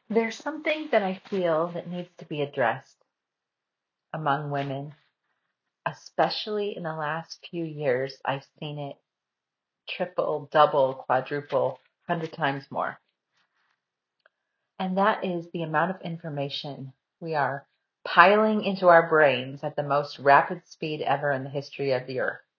There's something that I feel that needs to be addressed among women, especially in the last few years. I've seen it triple, double, quadruple, 100 times more. And that is the amount of information we are piling into our brains at the most rapid speed ever in the history of the earth.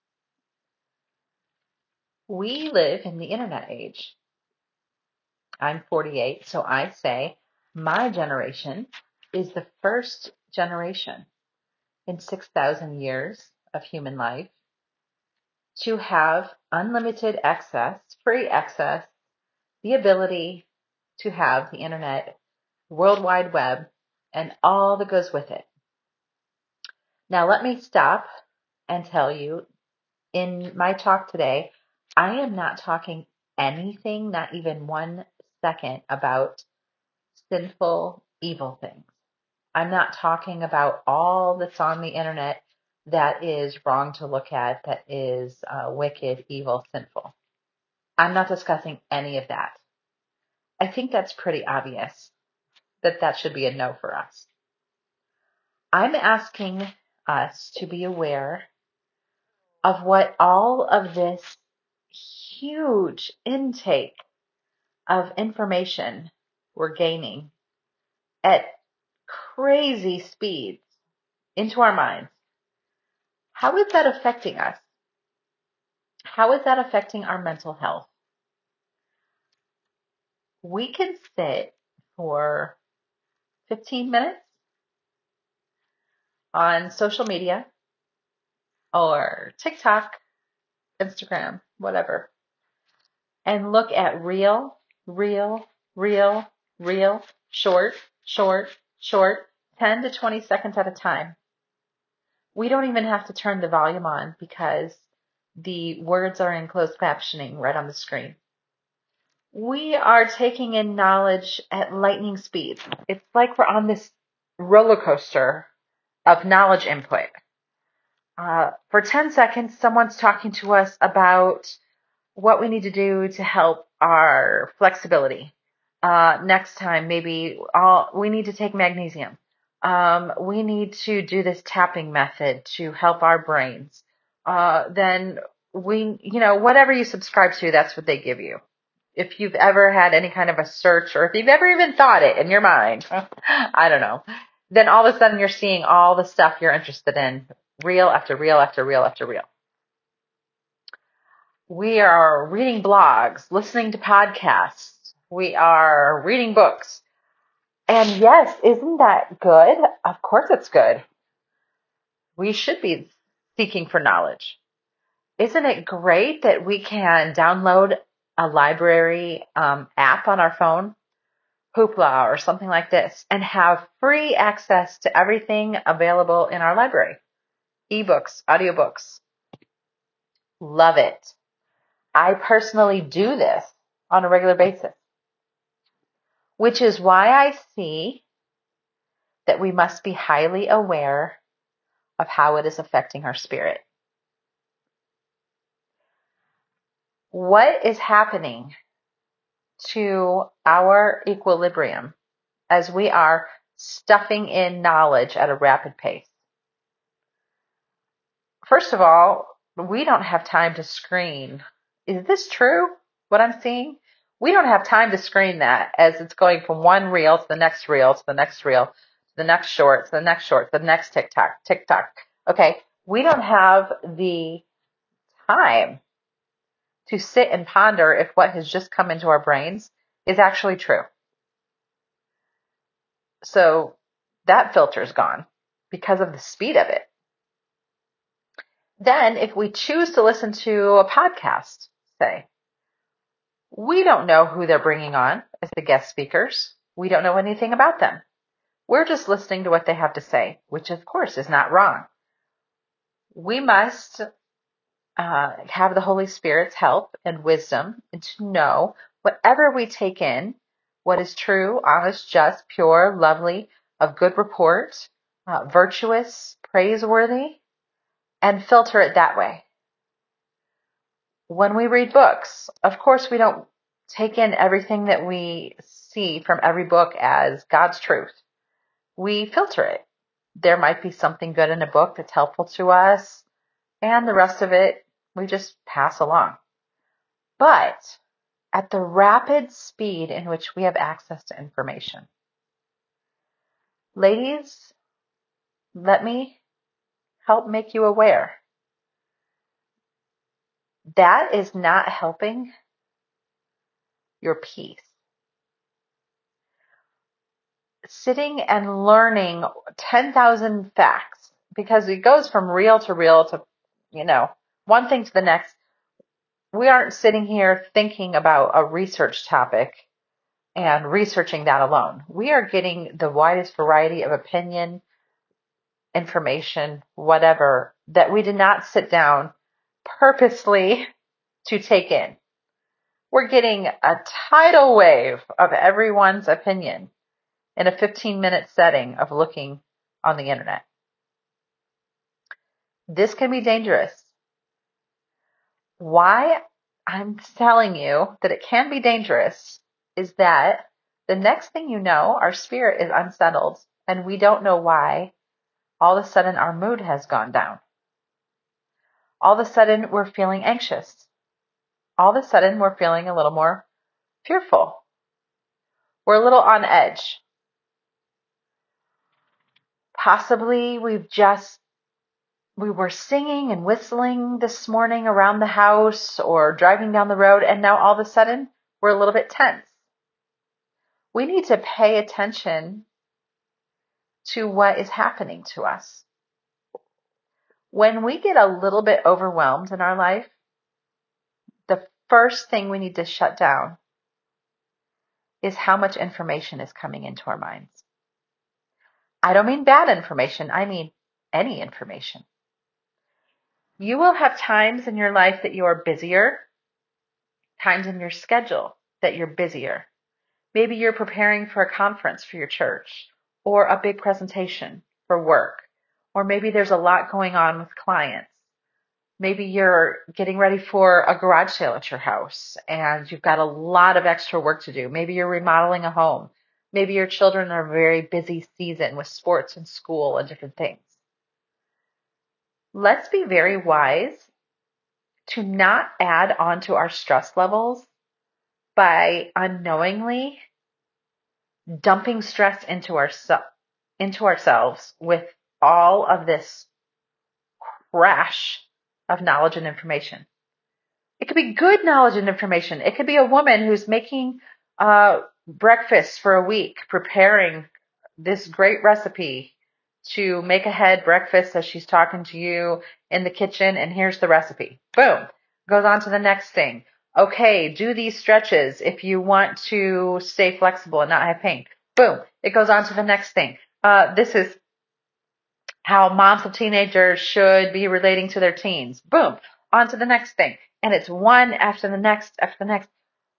We live in the internet age. I'm 48, so I say my generation is the first generation in 6,000 years of human life to have unlimited access, free access, the ability to have the internet, World Wide Web, and all that goes with it. Now, let me stop and tell you in my talk today, I am not talking anything, not even 1 second, about sinful, evil things. I'm not talking about all that's on the internet that is wrong to look at, that is wicked, evil, sinful. I'm not discussing any of that. I think that's pretty obvious that that should be a no for us. I'm asking us to be aware of what all of this huge intake of information we're gaining at crazy speeds into our minds. How is that affecting us? How is that affecting our mental health? We can sit for 15 minutes on social media or TikTok, Instagram, whatever, and look at real, real, short, 10 to 20 seconds at a time. We don't even have to turn the volume on because the words are in closed captioning right on the screen. We are taking in knowledge at lightning speed. It's like we're on this roller coaster of knowledge input. For 10 seconds, someone's talking to us about what we need to do to help our flexibility. Next time, maybe we need to take magnesium. We need to do this tapping method to help our brains. Then whatever you subscribe to, that's what they give you. If you've ever had any kind of a search, or if you've ever even thought it in your mind, I don't know, then all of a sudden you're seeing all the stuff you're interested in, reel after reel after reel after reel. We are reading blogs, listening to podcasts. We are reading books. And yes, isn't that good? Of course it's good. We should be seeking for knowledge. Isn't it great that we can download a library app on our phone, Hoopla or something like this, and have free access to everything available in our library? Ebooks, audiobooks. Love it. I personally do this on a regular basis, which is why I see that we must be highly aware of how it is affecting our spirit. What is happening to our equilibrium as we are stuffing in knowledge at a rapid pace? First of all, we don't have time to screen. Is this true, what I'm seeing? We don't have time to screen that as it's going from one reel to the next reel to the next reel to the next short to the next short to the next TikTok. Okay, we don't have the time to sit and ponder if what has just come into our brains is actually true. So that filter's gone because of the speed of it. Then if we choose to listen to a podcast, say, we don't know who they're bringing on as the guest speakers. We don't know anything about them. We're just listening to what they have to say, which of course is not wrong. We must have the Holy Spirit's help and wisdom and to know whatever we take in, what is true, honest, just, pure, lovely, of good report, virtuous, praiseworthy, and filter it that way. When we read books, of course we don't take in everything that we see from every book as God's truth. We filter it. There might be something good in a book that's helpful to us, and the rest of it we just pass along. But at the rapid speed in which we have access to information, ladies, let me help make you aware. That is not helping your peace. Sitting and learning 10,000 facts, because it goes from reel to reel to, one thing to the next. We aren't sitting here thinking about a research topic and researching that alone. We are getting the widest variety of opinion, information, whatever, that we did not sit down purposely to take in. We're getting a tidal wave of everyone's opinion in a 15-minute setting of looking on the internet. This can be dangerous. Why I'm telling you that it can be dangerous is that the next thing you know, our spirit is unsettled and we don't know why. All of a sudden our mood has gone down. All of a sudden we're feeling anxious. All of a sudden we're feeling a little more fearful. We're a little on edge. Possibly we were singing and whistling this morning around the house or driving down the road, and now all of a sudden we're a little bit tense. We need to pay attention to what is happening to us. When we get a little bit overwhelmed in our life, the first thing we need to shut down is how much information is coming into our minds. I don't mean bad information, I mean any information. You will have times in your life that you are busier, times in your schedule that you're busier. Maybe you're preparing for a conference for your church or a big presentation for work, or maybe there's a lot going on with clients. Maybe you're getting ready for a garage sale at your house and you've got a lot of extra work to do. Maybe you're remodeling a home. Maybe your children are a very busy season with sports and school and different things. Let's be very wise to not add on to our stress levels by unknowingly dumping stress into ourselves with all of this crash of knowledge and information. It could be good knowledge and information. It could be a woman who's making breakfast for a week, preparing this great recipe to make a head breakfast as she's talking to you in the kitchen, and here's the recipe. Boom. Goes on to the next thing. Okay, do these stretches if you want to stay flexible and not have pain. Boom. It goes on to the next thing. This is how moms of teenagers should be relating to their teens. Boom. On to the next thing. And it's one after the next after the next.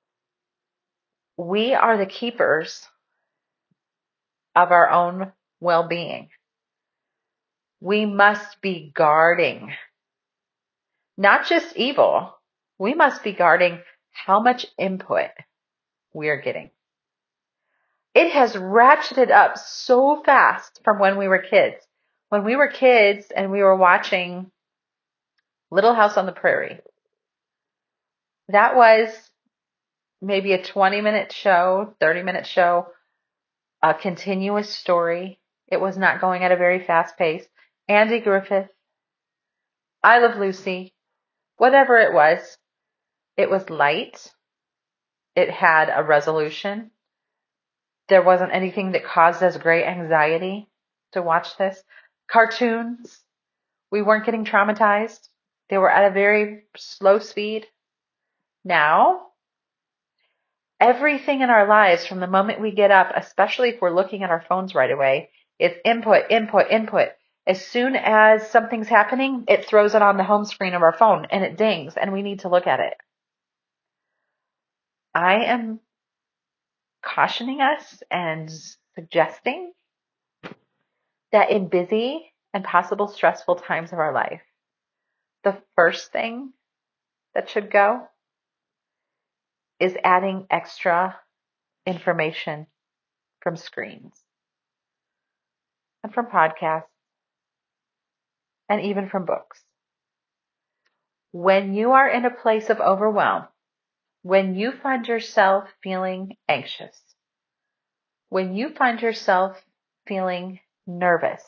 We are the keepers of our own well-being. We must be guarding, not just evil. We must be guarding how much input we are getting. It has ratcheted up so fast from when we were kids. When we were kids and we were watching Little House on the Prairie, that was maybe a 20-minute show, 30-minute show, a continuous story. It was not going at a very fast pace. Andy Griffith, I Love Lucy, whatever it was light. It had a resolution. There wasn't anything that caused us great anxiety to watch this. Cartoons, we weren't getting traumatized. They were at a very slow speed. Now, everything in our lives from the moment we get up, especially if we're looking at our phones right away, is input, input, input. As soon as something's happening, it throws it on the home screen of our phone and it dings and we need to look at it. I am cautioning us and suggesting that in busy and possible stressful times of our life, the first thing that should go is adding extra information from screens and from podcasts and even from books. When you are in a place of overwhelm, when you find yourself feeling anxious, when you find yourself feeling nervous,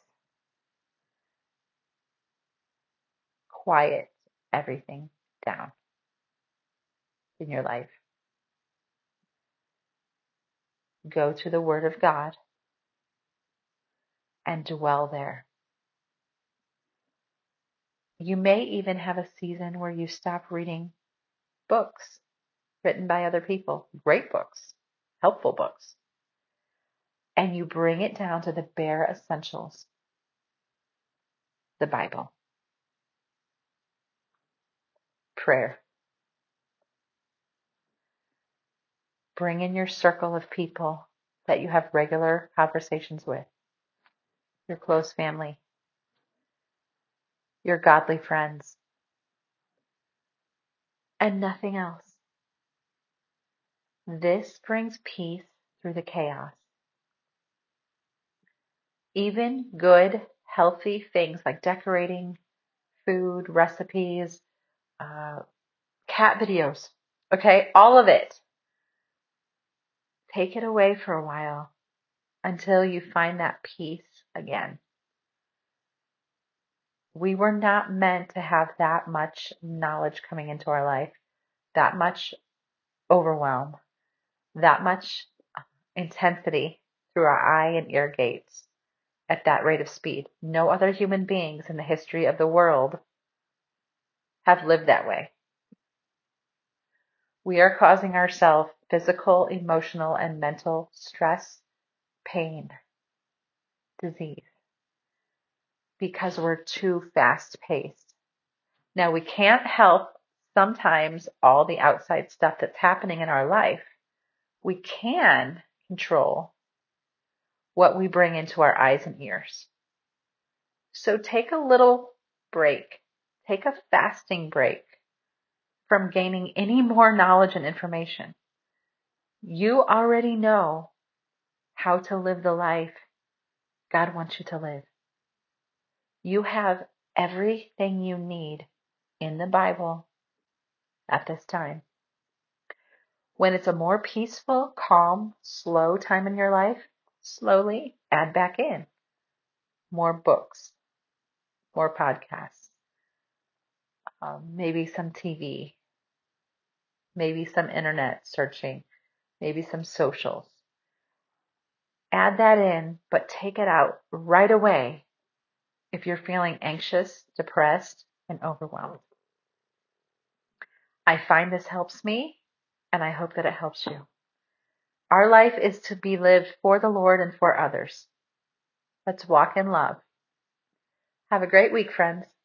quiet everything down in your life. Go to the Word of God and dwell there. You may even have a season where you stop reading books written by other people, great books, helpful books, and you bring it down to the bare essentials, the Bible, prayer. Bring in your circle of people that you have regular conversations with, your close family, your godly friends, and nothing else. This brings peace through the chaos. Even good, healthy things like decorating, food, recipes, uh, cat videos, okay, all of it. Take it away for a while until you find that peace again. We were not meant to have that much knowledge coming into our life, that much overwhelm, that much intensity through our eye and ear gates at that rate of speed. No other human beings in the history of the world have lived that way. We are causing ourselves physical, emotional, and mental stress, pain, disease, because we're too fast paced. Now, we can't help sometimes all the outside stuff that's happening in our life. We can control what we bring into our eyes and ears. So take a little break. Take a fasting break from gaining any more knowledge and information. You already know how to live the life God wants you to live. You have everything you need in the Bible at this time. When it's a more peaceful, calm, slow time in your life, slowly add back in more books, more podcasts, maybe some TV, maybe some internet searching, maybe some socials. Add that in, but take it out right away if you're feeling anxious, depressed, and overwhelmed. I find this helps me, and I hope that it helps you. Our life is to be lived for the Lord and for others. Let's walk in love. Have a great week, friends.